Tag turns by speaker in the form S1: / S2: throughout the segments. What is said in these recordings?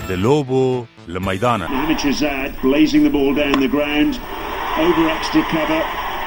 S1: د لوبو له میدانه.
S2: Hamid blazing the ball down the ground over extra cover.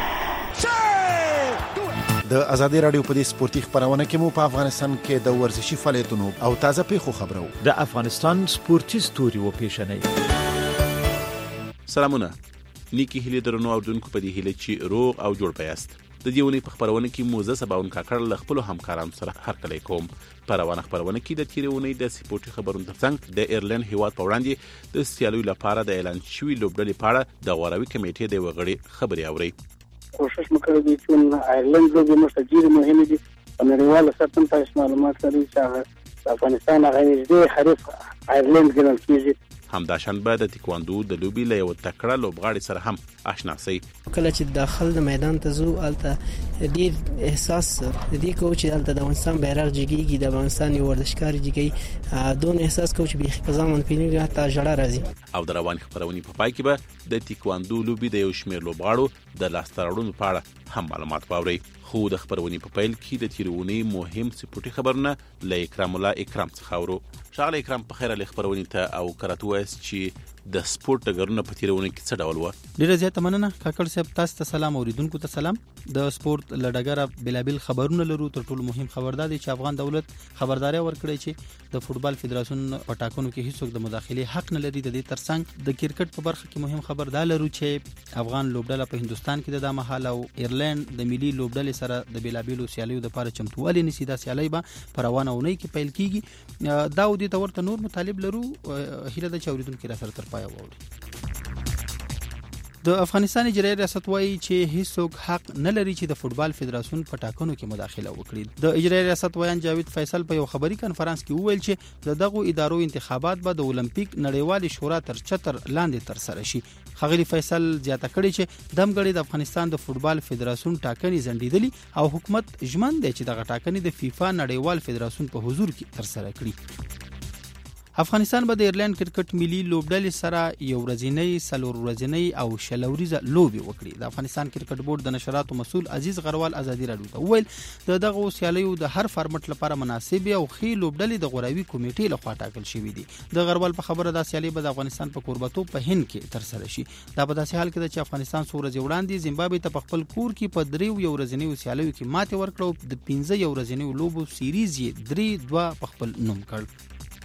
S3: د ازادي رادیو په دې سپورتي خبرونه کې مو په افغانستان کې د ورزشي فعالیتونو او تازه پیښو خبرو
S4: د افغانستان سپورتي ستوري و پیښنې.
S5: سلامونه. نیکی هیله درنو اوردونکو په دې هیله چې روغ او جوړ پیاست. د دې ونې په خبرونه کې موزه سباون کاکړ له خپل همکارانو سره هرکلی کوم. په روانه خبرونه کې د تیرې ونې د سپورتي خبرونو ترڅنګ د ایرلند هیواد په وړاندې د سیالیو لپاره د اعلان شوي لوبډلې په اړه د غوراوي کمیټې د وغړي خبري اوري.
S6: کوشش وکړو چې ایرلند لوبې مشته ډېرې مهمې دي. په نړیواله سطح هم تاسو معلومات لرئ چې افغانستان هغه نږدې حریف ایرلند ګڼل کېږي.
S5: همداشان به د تکواندو د لوبي له یو تکړه لوبغاړي سره هم آشنا سي.
S7: کله چې داخل د میدان ته زو الته ډیر احساس د دې کو چې الته د افغانستان بیرغ جګیږي، د افغانستان یو ورزشکار جګی دون احساس کو چې به خپزامن پینې حتی جړه راځي.
S5: او د روان خبرونې په پای کې به د تکواندو لوبي د یو شمیر لوبغاړو د لاستراړونو په اړه هم معلومات واوري. خو د خبرونې په پیل کې د تیرونې مهم سپورتي خبرونه له اکرام الله اکرام څخه اورو. شغله اکرام په خیره له خبرونې ته او کراتو اس چې د سپورت ډګرونو په تیرونه کې څه ډول و.
S8: ډیره زیاته مننه کاکړ صاحب، تاسو ته سلام، اوریدونکو ته سلام. د سپورت لډګره بلابل خبرونه لرو. تر ټولو مهم خبردار دی چې افغان دولت خبرداري ورکړي چې د فوتبال فدراسیون په ټاکنو کې هیڅوک د مداخله حق نه لري. د دې ترڅنګ د کرکټ په برخه کې مهم خبردار لرو چې افغان لوبډله په هندستان کې د مهال او ایرلند د ملي لوبډلې سره د بلابل سیالیو د لپاره چمتووالی نیسي. دا سیالي به په روانه اونۍ کې پیل کیږي. دا ودی تور ته نور مطالب لرو. هیله د چوریدونکو را سره تر پای ووري. د افغانستان اجرایي ریاست وايي چې هیڅوک حق نه لري چې د فوتبال فدراسیون په ټاکنو کې مداخله وکړي. د اجرایي ریاست وایي جاوید فیصل په یو خبري کانفرنس کې وویل چې د دغه ادارو انتخابات به د اولمپیک نړیوال شورا تر چتر لاندې تر سره شي. خغلی فیصل زیاته کړي چې دمګړي د افغانستان د فوتبال فدراسیون ټاکنې زندیدلی او حکومت ژمن دی چې دغه ټاکنې د فیفا نړیوال فدراسیون په حضور کې تر سره کړي. افغانستان به د ایرلند کرکټ ملي لوبډلې سره یو ورځنی، څلور ورځنی او شلوریزه لوبي وکړي. د افغانستان کرکټ بورډ د نشراتو مسؤل عزیز غروال ازادي رادیو ته وویل د دغه سیالیو د هر فارمټ لپاره مناسب او ښې لوبډلې د غوراوي کمیټې لخوا ټاکل شوې دي. د غروال په خبره د سیالي به د افغانستان په کوربتوب په هند کې تر سره شي. دا په داسې حال کې چې افغانستان څو ورځې وړاندې زیمبابوې ته په خپل کور کې په 3 یو ورځنی سیالیو کې ماته ورکړو. د 15 یو ورځنی لوبو سیریز یې 3-2 په خپل نوم کړ.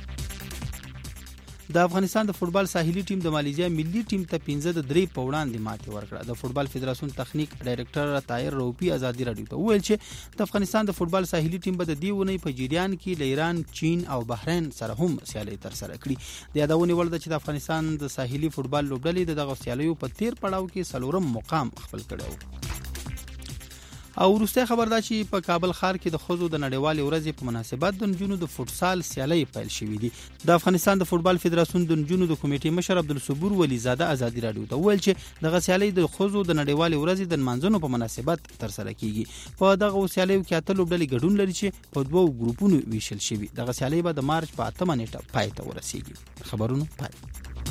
S8: د افغانستان د فوتبال ساحلي ټیم د مالیزیا ملي ټیم ته 15-3 په وړاندې ماتې ورکړه. د فوتبال فدراسیون تخنیک ډایرکټر طاهر روپی ازادي رادیو ته وویل چې د افغانستان د فوتبال ساحلي ټیم به د دې ونې په جریان کې له ایران، چین او بحرین سره هم سیالي تر سره کړي. د یادونې وړ ده چې د افغانستان د ساحلي فوتبال لوبډلې دغه سیالیو په 13 پړاو کې 4م مقام خپل کړی. او وروسته خبر ده چې په کابل ښار کې د خزو د نړیوالې ورځې په مناسبت د نجونو د فوتسال سیالي پیل شوې دي. د افغانستان د فوتبال فدراسیون د نجونو د کمیټې مشر عبدالصبور ولی زاده ازادي رادیو ته وویل چې دغه سیالي د خزو د نړیوالې ورځې د منځونو په مناسبت تر سره کیږي. په دغه سیالیو کې 8 لوبډلې ګډون لري چې په 2 ګروپونو ویشل شوي. دغه سیالي به د مارچ په 8 نیټه پای ته ورسیږي. خبرونه پای.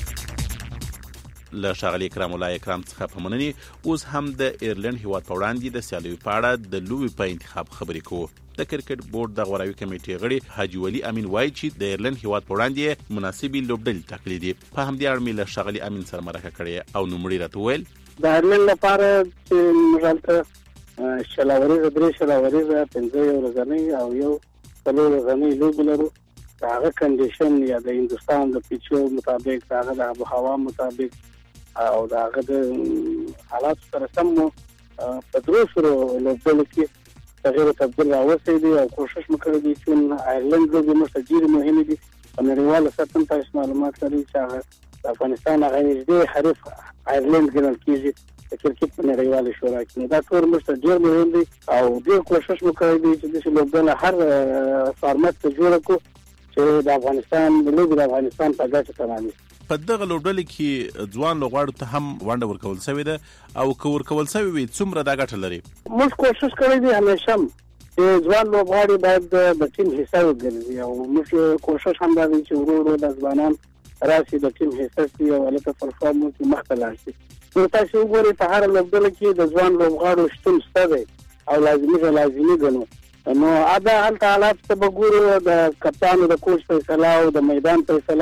S5: له شغله اکرام الله اکرام څخه په مننې اوس هم د ایرلند هیواد په وړاندې د سیالیو په اړه د لوبي په انتخاب خبرې کوو. د کرکټ بورډ د غوراوي کمیټې غړي حاجی ولی امین وایي چې د ایرلند هیواد په وړاندې مناسبې لوبډلې ټاکلې دي. په همدې اړه مې له شغله امین سره مرکه کړې او نومړي راته ویل
S6: د ایرلند لپاره چې مجالته شلاوري درې شلاوري 15 ورځې او یو 4 ورځې لوب لرو. هغه کنډیشن یا د هندستان د پیچو مطابق، هغه د آب و هوا مطابق او دا هغه د حالات سره سم په دروسرو لوبډلو کې تغیر تبدیل راوستي دي. او کوشش وکړي چې ایرلند لوبې مشته ډېرې مهمې دي. په نړیواله سطح تاسو معلومات لرئ چې د افغانستان هغه نږدې حریف ایرلند ګڼل کېږي د کرکټ په نړیواله شورا کې. دا ټول مشته ډېر مهم دي او ډېر کوشش وکړي چې د لوبډله هر فارمټ ته جوړ کړو چې د افغانستان لوبې د افغانستان په ګټه تمامي.
S5: په دغه لوبډلې کې ځوان لوغړو ته هم ونډه ورکول شوې ده او که ورکول شوې وي څومره دا ګټه لري؟
S6: موږ کوشش کړی دی همیشه چې ځوان لوغړي باید د ټیم حصہ وګرځي او موږ کوشش هم کوي چې ورو د ځوانان راشي د ټیم حصہ شي او البته پرفارم کې مختلف شي. نو تاسو وګورئ په هر لوبډله کې د ځوان لوغړو شتون شته دی او لازمي ګڼو. نو ادا حالات ته وګورئ د کپتان د کوچ فیصله او د میدان فیصله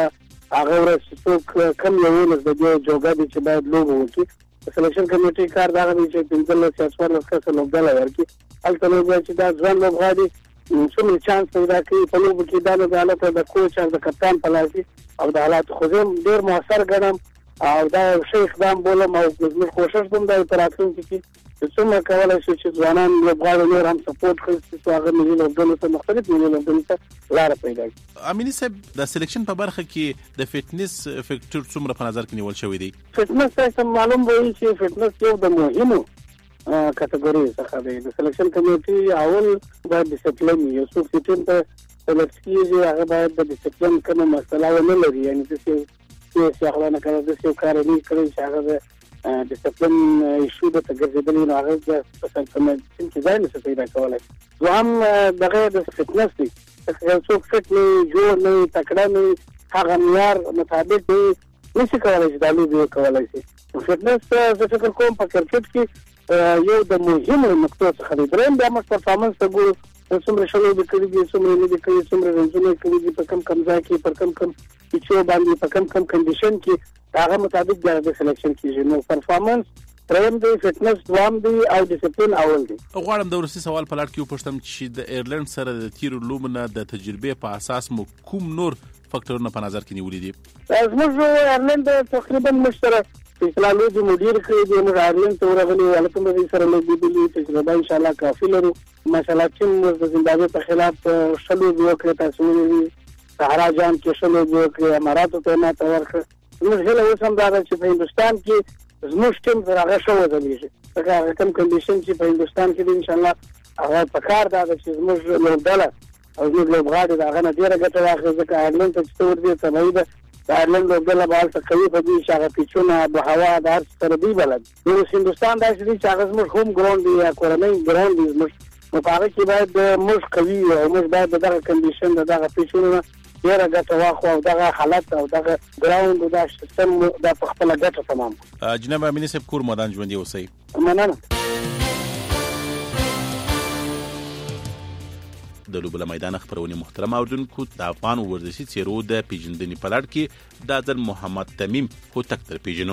S6: هغه ورځ څوک کم یو ولس د دې جوګه دي چې باید لوبه وکړي سلیکشن کمیټي کار دا غوښتي چې 15 کس لوبډله ورکړي هلته لوبه چې دا ځوان لوبغاړي څومره چانس پیدا کوي په لوبه کې دا د حالت د کوچ او د کپتان په لاس او د حالات خو ډیر موثر ګڼم او دا شي اقدام بولم او زموږ کوشش کوم د راتلونکي کې څومره کولای شي چې ځوانان لوبغاړي نور هم سپورټ کړي چې هغه ملي لوبډلو ته مختلف ملي لوبډلو ته لار پیدا کړي.
S5: امینی صاحب د سلیکشن په برخه کې د فټنس فیکټور څومره په نظر کې نیول شوی دی؟
S6: فټنس څه معلوم وایي چې فټنس یو د مهمو کټګوري څخه دی. د سلیکشن کمیټي اول د ډیسپلین یو څو ټیم ته سلیکټ کیږي هغه باید د ډیسپلین کومه مسله ونه لري یعنی چې هغه نه کوي د یو کار نه کوي چې هغه ډیسپلین ایشو د تګرځېدل نه هغه د سلطنت چې ځای نه پیدا کولای. دوهم دغه د فټنس دی څوک فټ نه جوړ نه تکړه نه هغه معیار مطابق دی نشي کولای چې د لوبي کولای شي. فټنس څه فکر کوم په کرکټ کې یو د مهمو نقطو څخه دی. دریم د مخ پرفارمنس ته ګورو څومره شلو د کړي څومره نه دي کړي څومره رنځونه کړي په کم ځای کې پر کم چې باندې په کم کنډیشن کې هغه مطابق د سلیکشن کیږي. نو پرفارمنس دریم دی فټنس دوام دی او ډیسپلین اول دی.
S5: غواړم د ورسي سوال په لړ کې وپوښتم چې د ایرلند سره د تیرو لوبنه د تجربې په اساس مو کوم نور فاکټورونه په نظر کې نیولې دي؟
S6: زموږ ایرلند تقریبا مشترک اسلامي د مدیر کړی دی. موږ ایرلند ته ورغلي ولکه موږ سره لوبېدلي تجربه ان شاء الله کافي لرو. مثلا چې د زیمبابوې په خلاف شلو وکړه تاسو وینئ سهارا جان کې شلو وکړه اماراتو ته نه تورخه. موږ هله اوس هم دا چې په هندستان کې زموږ ټیم سره هغه شو ودرېږي هغه کم کنډیشن چې په هندستان کې ان شاء الله هغه په کار دا چې زموږ لوبډله او زموږ لوبغاړي دا غنه ډیره ګټه واخلي ځکه ایرلند ته چې ورته تبعید د ایرلند لوبډله به هلته قوي په دې چې هغه پیچونه د هوا د هر سره دی بلد. اوس هندستان داسې دی چې هغه زموږ هوم ګراوند دی یا کورنۍ ګراوند دی زموږ نو په هغه کې باید موږ قوي او موږ باید دغه کنډیشن دغه پیچونه ډیره ګټه واخلو او دغه حالت او دغه ګراوند او د سیستم د خپل ګټه تمام.
S5: جناب امینی صاحب کور مدان ژوندۍ اوسئ.
S6: مننه.
S5: د لوبله میدان خبرونه محترم اوردونکو د افغان ورزشي څیرو د پیژندنې په لړ کې د ځل محمد تمیم هوتک تر پیژنو.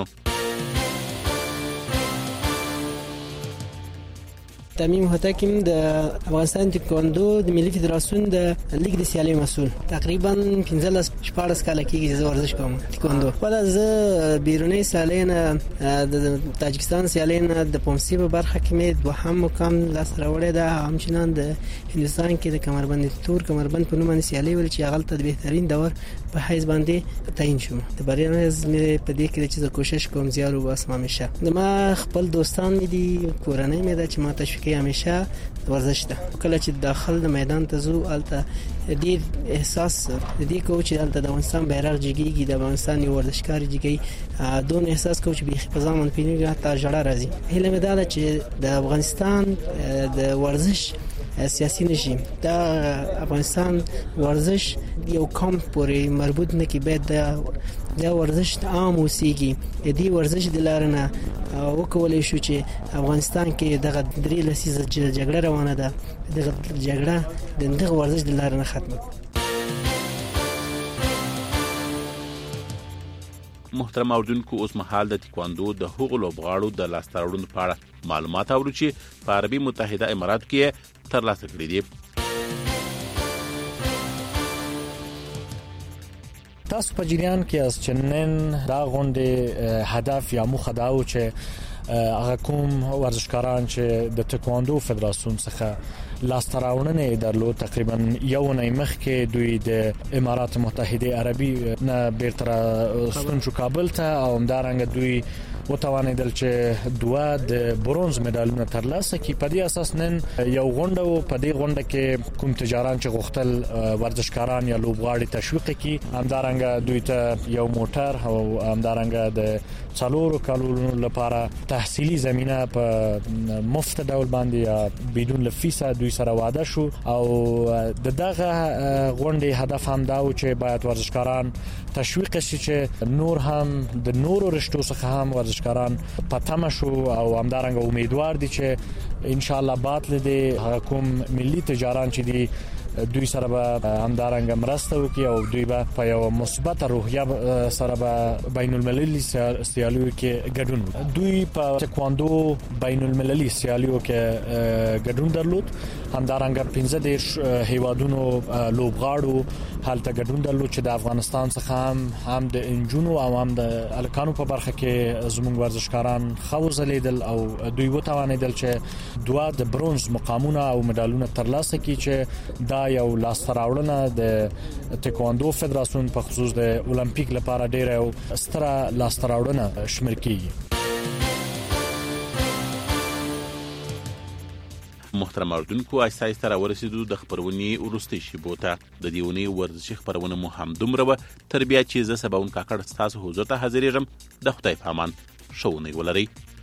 S7: تمیم هوتک د افغانستان تکواندو د ملي فدراسیون د لیګ د سیالۍ مسؤل تقریبا 15-14 کال کېږي چې ورزش کوم تکواندو. ولا زه بیرونی سیالۍ د تاجکستان سیالۍ د پومسی په برخه کې مې دوهم مقام لاس راوړی دا همچنان د هندستان کې د کمربند تور کمربند په نوم باندې سیالۍ ول چې هغه ته د بهترین دور په حیث باندې تعین شو. د بریا مې په دې کې چې کوشش کوم زیارو بس همیشه ما خپل دوستان دي کورنۍ مې دا چې ما تشویق همیشه ورزش ده. کله چې داخل د میدان ته زو الته ډیر احساس د دې کو چې الته د افغانستان بیرغ جګیږي د افغانستان یو ورزشکار جګي دون احساس کو چې به په ځامن پینې حتی جړه راځي. هله مې دا چې د افغانستان د ورزش سیاسي نشي دا افغانستان ورزش یو کم پورې مربوط نه کی باید دا ورزش عام اوسېږي. دې ورزش د لارنه وکولای شو چې افغانستان کې دغه درې لسیزه جګړه روانه ده دغه جګړه دغه ورزش د لارنه ختمه.
S5: محترم اوردونکو اوس مهال د تکواندو د هغو لوبغاړو د لاسته راوړنو په اړه معلومات اورو چې په عربي متحده امارات کې ترلاسه کړي دي.
S9: تاسو په جریان کې از چنن دا غونډه هدف یا موخه دا و چې هغه کوم ورزشکاران چې د تکواندو فدراسیون څخه لاسته راوړنې درلود تقریبا یو نه مخکې دوی د امارات متحده عربي نه بیرته ستون شو کابل ته او همدارنګه دوی وتوانیدل چې دوه د برونز مډالونه ترلاسه کړي. په دې اساس نن یو غونډه او په دې غونډه کې کوم تجاران چې غوښتل ورزشکاران یا لوبغاړي تشویق کړي همدارنګه دوی ته یو موټر او همدارنګه د څلورو کالونو لپاره تحصیلي زمينه په مفت ډول باندې یا بدون فیسه دوی سره وعده شو او دغه غونډې هدف هم دا و چې باید ورزشکاران تشویق شي چې نور هم د نورو رشتو څخه هم ورزشکاران پاتمه شو او همدارنګه امیدوار دي چې ان شاء الله بعد له کوم ملي تجاران چې دي دوی سره به همدارنګه مرسته وکړي او دوی به په یو مثبت روحیه سره به بین المللي سیالیو کې ګډون وکړي. دوی په تکواندو بین المللي سیالیو کې ګډون درلود. همدارنګه 15 هیوادونو لوبغاړو حالت ګډون درلود چې د افغانستان څخه هم د انجونو او هم د الکانو په برخه کې زموږ ورزشکاران خوځ لیدل او دوی وتوانیدل چې دوه د برونز مقامونه او مډالونه ترلاسه کړي چې دا یو لاستراوړنه د تکواندو فدراسیون په خصوص د اولمپیک لپاره ډیره ستره لاستراوړنه شمیر کیږي.
S5: محترم اوریدونکو، آیسته راورسېدو د خبرونې وروستۍ شیبو ته. د دې اونۍ ورزشي خبرونه مو هم دومره وه. تر بیا چې زه سباون کاکړ ستاسو حضور ته حاضرېږم. د خدای په امان، ښه اونۍ ولرئ.